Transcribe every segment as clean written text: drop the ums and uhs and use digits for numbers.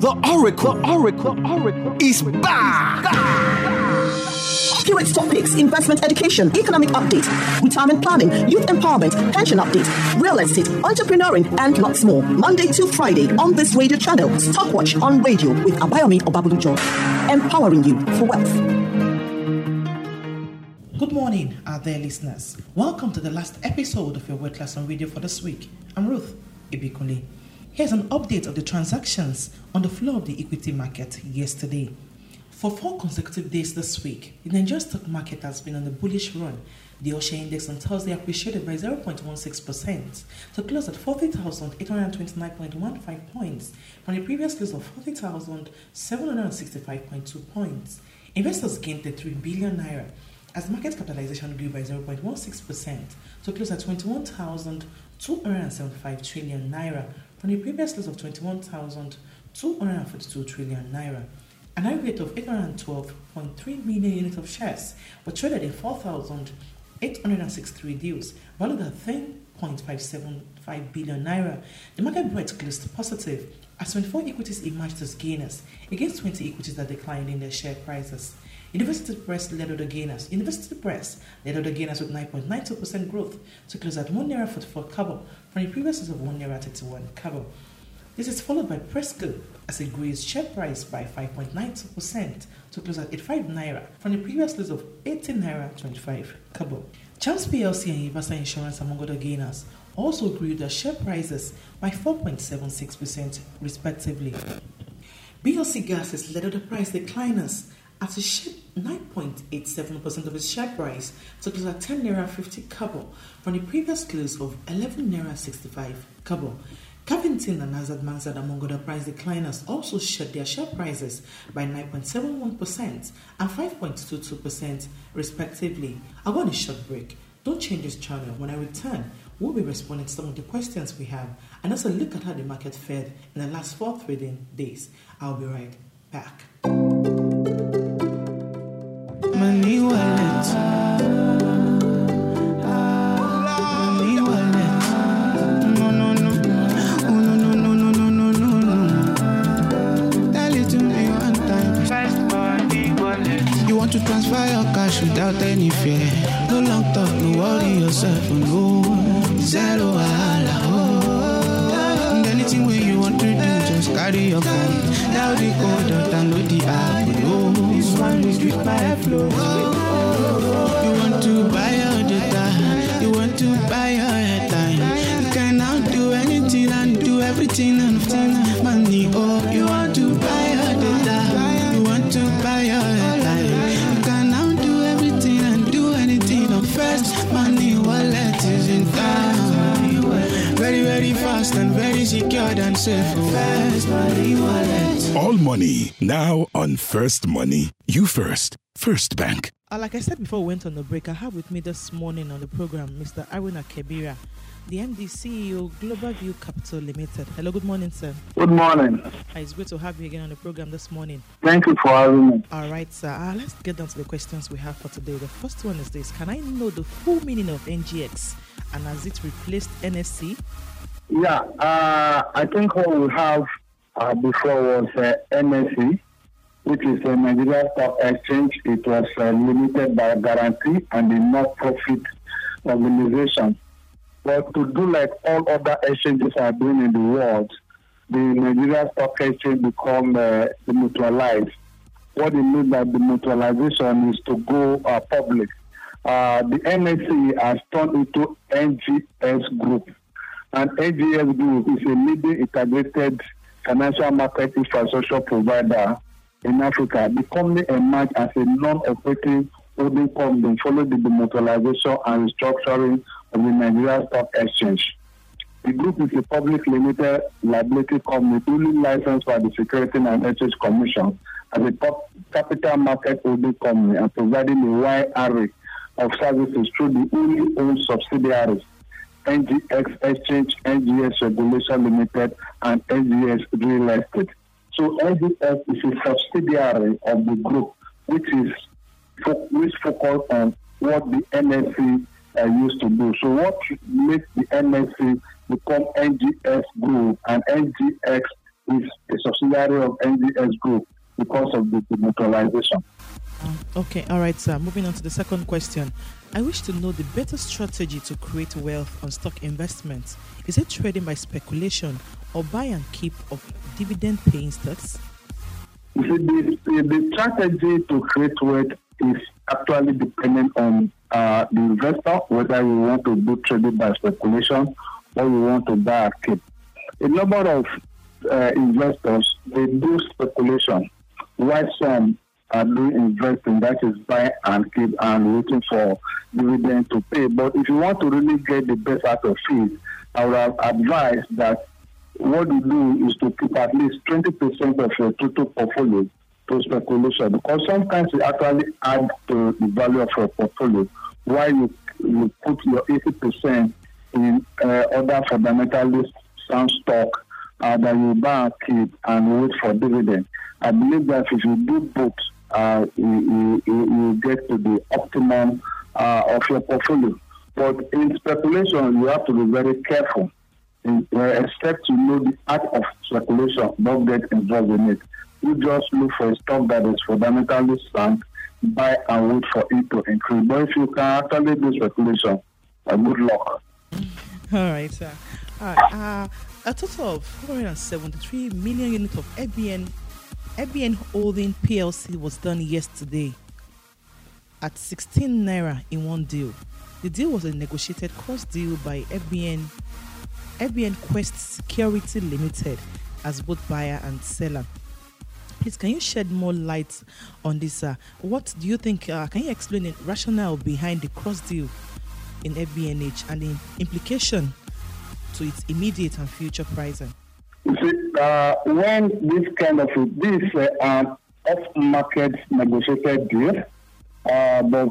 The Oracle is back. Accurate topics, investment education, economic update, retirement planning, youth empowerment, pension update, real estate, entrepreneuring, and lots more. Monday to Friday on this radio channel. Stockwatch on radio with Abayomi Obabulujo. Empowering you for wealth. Good morning, our dear listeners. Welcome to the last episode of your World Class on Radio for this week. I'm Ruth Ibikunle. Here's an update of the transactions on the floor of the equity market yesterday. For 4 consecutive days this week, the Nigerian stock market has been on a bullish run. The Osha Index on Thursday appreciated by 0.16% to close at 40,829.15 points from the previous close of 40,765.2 points. Investors gained 3 billion naira as market capitalization grew by 0.16% to close at 21,275 trillion naira from the previous close of 21,242 trillion naira. An aggregate of 812.3 million units of shares were traded in 4,863 deals, valued at 10.575 billion naira. The market breadth closed positive as 24 equities emerged as gainers against 20 equities that declined in their share prices. University Press led other gainers. University Press led other gainers with 9.92% growth to close at 1 naira 44 kobo from the previous of 1 naira 31 kobo. This is followed by Presco as it grew its share price by 5.92% to close at 85 naira from the previous close of 18 naira 25 kobo. Chams PLC and Universal Insurance, among other gainers, also grew their share prices by 4.76% respectively. BLC Gases led other price decliners as it shed 9.87% of its share price to close at 10 naira 50 kobo from the previous close of 11 naira 65 kobo. Cavington and Azad Mansard, among other price decliners, also shed their share prices by 9.71% and 5.22% respectively. I want a short break. Don't change this channel. When I return, we'll be responding to some of the questions we have and also look at how the market fared in the last 4 trading days. I'll be right back. Money wallet. To transfer your cash without any fear. No long talk, no worry yourself, no zero wahala. And anything where you want to do, just carry your phone. Now the code or download the app. This one is with my flow. You want to buy your data, you want to buy your airtime. You can now do anything and do everything and money. Oh, you want to buy your data, you want to buy your airtime. First Money Wallet is in town. Very, very fast and very secure and safe. First Money Wallet. All money now on First Money. You first. First Bank. Like I said before we went on the break, I have with me this morning on the program Mr. Aruna Kebira, the MD CEO, Global View Capital Limited. Hello, good morning, sir. Good morning. It's great to have you again on the program this morning. Thank you for having me. All right, sir. Let's get down to the questions we have for today. The first one is this. Can I know the full meaning of NGX and has it replaced NSE? Yeah, I think what we have before was NSE, which is a Nigeria Stock Exchange. It was limited by guarantee and a not-profit organization. But to do like all other exchanges are doing in the world, the Nigeria Stock Exchange become demutualized. What it means that demutualization is to go public. The NSE has turned into NGX Group. And NGX Group is a leading integrated financial market infrastructure provider in Africa. The company emerged as a non-operating holding company following the demutualization and restructuring of the Nigeria Stock Exchange. The group is a public limited liability company duly licensed by the Securities and Exchange Commission as a capital market holding company and providing a wide array of services through the only owned subsidiaries, NGX Exchange, NGX Regulation Limited, and NGX Real Estate. So NGX is a subsidiary of the group, which focus on what the NSE used to do. So what makes the NSE become NGX Group and NGX is a subsidiary of NGX Group because of the demutualization. Okay, all right, sir. Moving on to the second question. I wish to know the better strategy to create wealth on stock investments. Is it trading by speculation or buy and keep of dividend-paying stocks? You see, the strategy to create wealth is actually dependent on the investor, whether you want to do trading by speculation or you want to buy and keep. A number of investors, they do speculation, while some are doing investing, that is buy and keep and waiting for dividend to pay. But if you want to really get the best out of it, I would have advised that what you do is to keep at least 20% of your total portfolio to speculation, because sometimes it actually adds to the value of your portfolio, while you put your 80% in other fundamentalist sound stock that you buy and keep and wait for dividend. I believe that if you do both, you get to the optimum of your portfolio. But in speculation, you have to be very careful. Except you know the art of speculation, don't get involved in it. You just look for a stock that is fundamentally sound, buy and wait for it to increase. But if you can actually do speculation, good luck. All right, sir. All right. A total of 473 million units of FBN Holding PLC was done yesterday at 16 naira in one deal. The deal was a negotiated cross deal by FBN Quest Security Limited as both buyer and seller. Please, can you shed more light on this? What do you think? Can you explain the rationale behind the cross deal in FBNH and the implication to its immediate and future pricing? You see, when this kind of off-market negotiated deal, but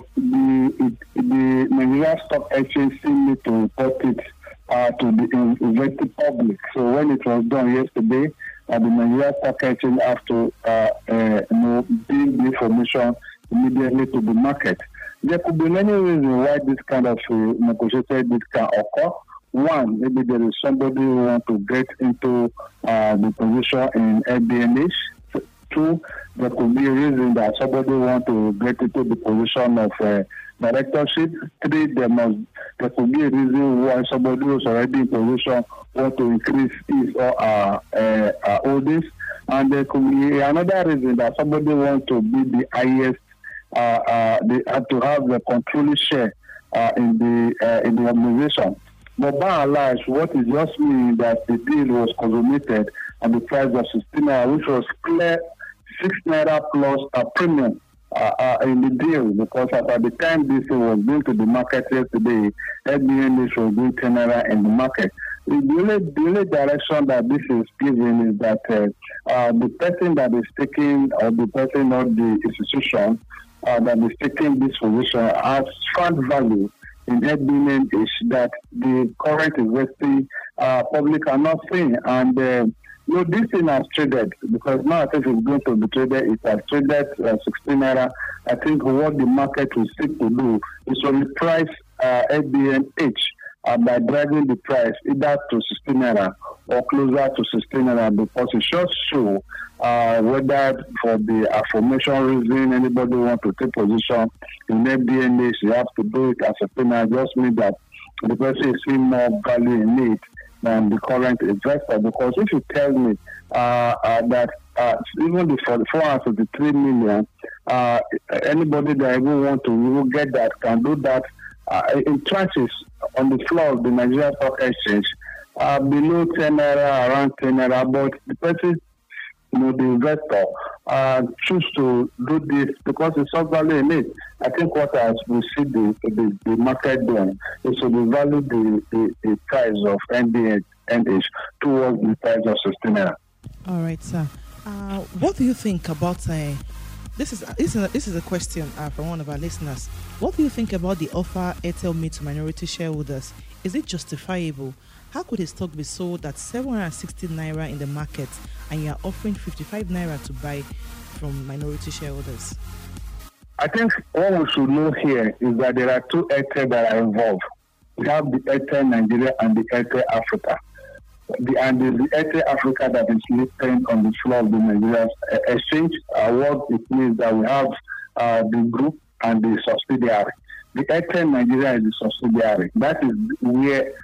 the Nigeria Stock Exchange still need to report it to the investing public. So when it was done yesterday, the Nigeria Stock Exchange have to bring the information immediately to the market. There could be many reasons why this kind of negotiated deal can occur. One, maybe there is somebody who wants to get into the position in FBNH. Two, there could be a reason that somebody wants to get into the position of directorship. Three, there could be a reason why somebody who's already in position wants to increase his or her holdings. And there could be another reason that somebody wants to be the highest, to have the controlling share in the organization. But by and large, what is just meaning that the deal was consummated at the price of 16 naira, which was clear 6 naira plus a premium in the deal, because at the time this was going to the market yesterday, FBNH was doing 10 naira in the market. The only direction that this is given is that the person that is taking, or the person or the institution that is taking this position has found value in FBNH that the current investing public are not seeing. And this thing has traded, because now I think it's going to be traded. It has traded 16 naira. I think what the market will seek to do is to reprice FBNH by driving the price either to 16 naira or closer to 16 naira, because it just show whether for the affirmation reason anybody want to take position in FBNH, you have to do it as a penal. Just mean that the person is seeing more value in it than the current investor. Because if you tell me that even the 453 million, anybody that even want to even get that can do that in tranches on the floor of the Nigeria Stock Exchange, below 10 naira, around 10 naira, but the person, the investor, choose to do this because it's not value in it. I think what as we see the market doing is to value the price of NH towards the price of 16 naira. All right, sir. What do you think about this is a question from one of our listeners. What do you think about the offer Airtel made to minority shareholders? Is it justifiable? How could a stock be sold at 760 naira in the market and you are offering 55 naira to buy from minority shareholders? I think what we should know here is that there are two Airtel that are involved. We have the Airtel Nigeria and the Airtel Africa. the Airtel Africa that is listed on the floor of the Nigerian exchange. What it means that we have the group and the subsidiary. The Airtel Nigeria is the subsidiary. That is where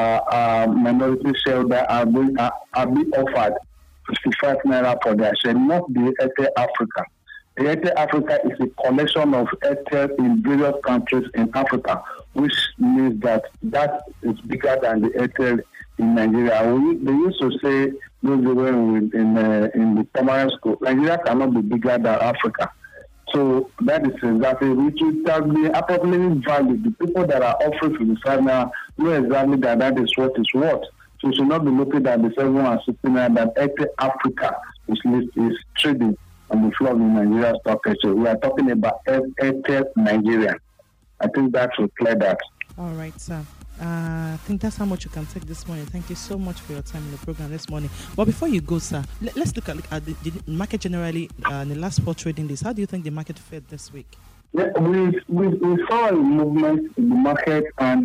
minority shareholders are being offered 55 naira for their share, not the Airtel Africa. The Airtel Africa is a collection of Airtel in various countries in Africa, which means that is bigger than the Airtel in Nigeria. They used to say, those who were in the primary school, Nigeria cannot be bigger than Africa. So that is exactly which will be appropriately valued. The people that are offering 55 naira know exactly that is what is worth. So you should not be looking at the 760 naira that Airtel Africa is trading on the floor of the Nigeria stock exchange. We are talking about Airtel Nigeria. I think that will clear that. All right, sir. I think that's how much you can take this morning. Thank you so much for your time in the program this morning. But before you go, sir, let's look at the market generally in the last 4 trading days. How do you think the market fared this week? Yeah, we saw a movement in the market, and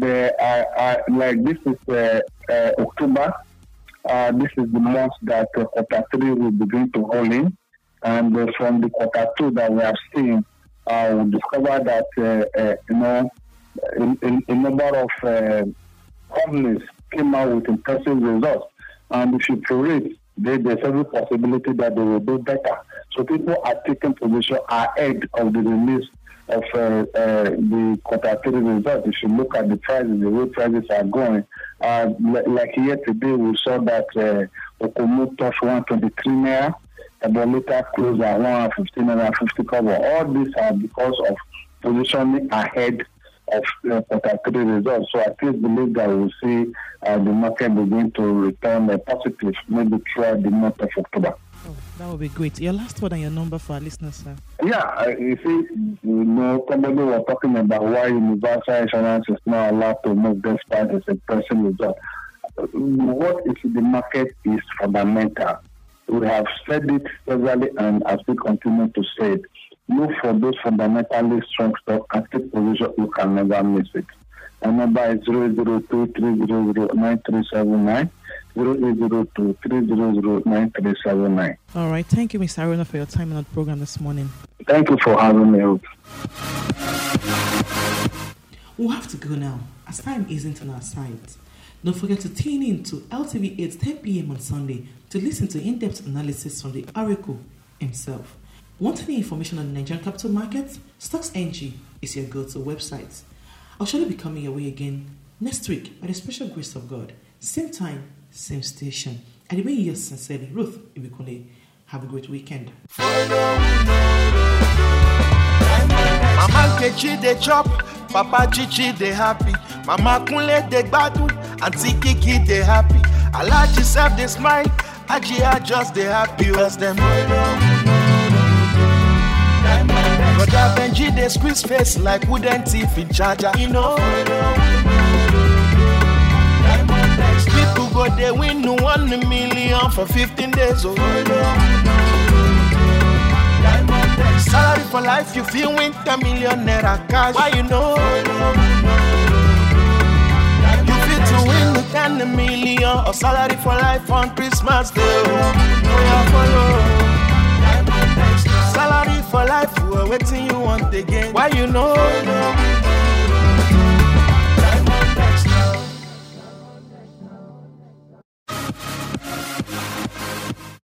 like this is October. This is the month that quarter 3 will begin to roll in, and from the quarter 2 that we have seen, we discovered that a number of companies came out with impressive results, and if you prorate, there's every possibility that they will do better. So people are taking position ahead of the release of the quarter 3 results. If you look at the prices, the way prices are going, like here today, we saw that Okomu touched 123 naira, but later closed at 115 and 50 cover. All these are because of positioning ahead of quarter 3 results. So I still believe that we'll see the market begin to return positive maybe throughout the month of October. Oh, that would be great. Your last word and your number for our listeners, sir. Yeah, you see, somebody was talking about why universal insurance is not allowed to move despite its impressive result. What is the market is fundamental. We have said it severally, and as we continue to say it, look for those fundamentally strong stock and take position. You can never miss it. My number is 002-300-9379. 08023009379. All right. Thank you, Mr. Aruna, for your time on the program this morning. Thank you for having me. We'll have to go now, as time isn't on our side. Don't forget to tune in to LTV 8 10 p.m. on Sunday to listen to in-depth analysis from the Oracle himself. Want any information on the Nigerian capital markets? Stocks NG is your go-to website. I'll surely be coming your way again next week by the special grace of God. Same time, same station. I remain yours sincerely, Ruth Ibikunle. Have a great weekend. Mama Kechi they chop, Papa Chichi they happy, Mama Kunle they gbadu, Auntie Kiki they happy. Alaji self they smile, Ajia just they happy as them. Brother Benji they squeeze face like wooden teeth in charger, you know. People go they win 1 million for 15 days. Oh. Salary for life, you feel win 10 million naira cash. Why you know? You feel to win 10 million or salary for life on Christmas Day.